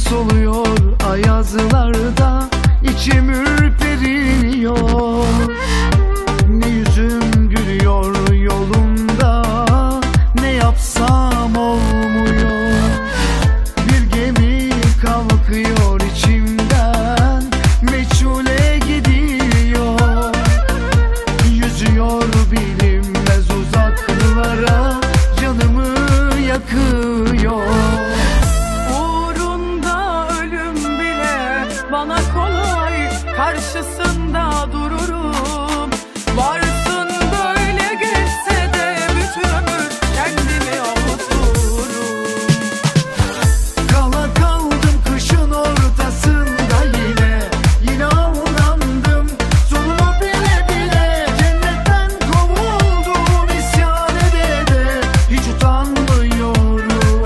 soluyor ayazlarda, içim ürperiyor. Ne yüzüm gülüyor yolunda, ne yapsam olmuyor. Bir gemi kalkıyor içimden, meçhule gidiyor. Yüzüyor bilinmez uzaklara, canımı yakıyor. Bana kolay, karşısında dururum. Varsın böyle geçse de bütün ömür kendimi avuturum. Kala kaldım kışın ortasında, yine aldandım. Sonunu bile bile cennetten kovuldum, isyan ede de hiç utanmıyorum.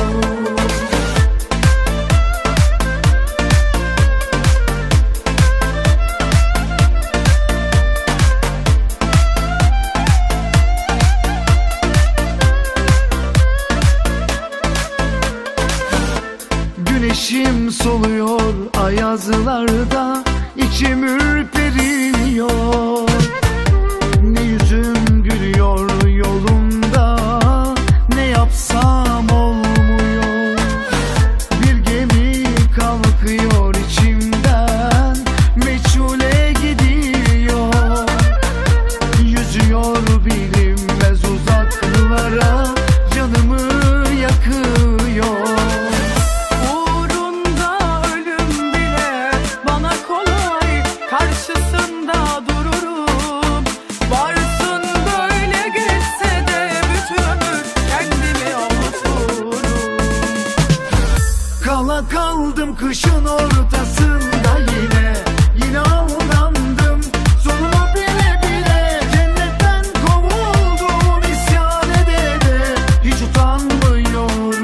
Güneşim soluyor ayazlarda, içim ürperiyor. Ne yüzüm gülüyor yolunda, ne yapsam olmuyor. Bir gemi kalkıyor içimden, meçhule gidiyor. Yüzüyor bilinmez uzaklara, canımı yakıyor. Karşısında dururum. Varsın böyle geçse de bütün ömür kendimi avuturum. Kala kaldım kışın ortasında, yine aldandım. Sonunu bile bile cennetten kovuldum, isyan ede de hiç utanmıyorum.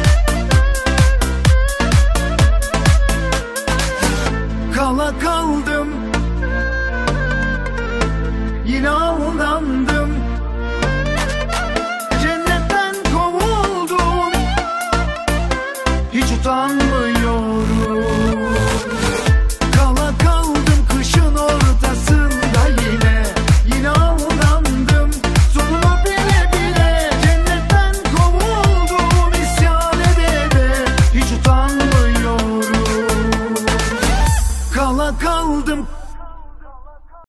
Kala kaldım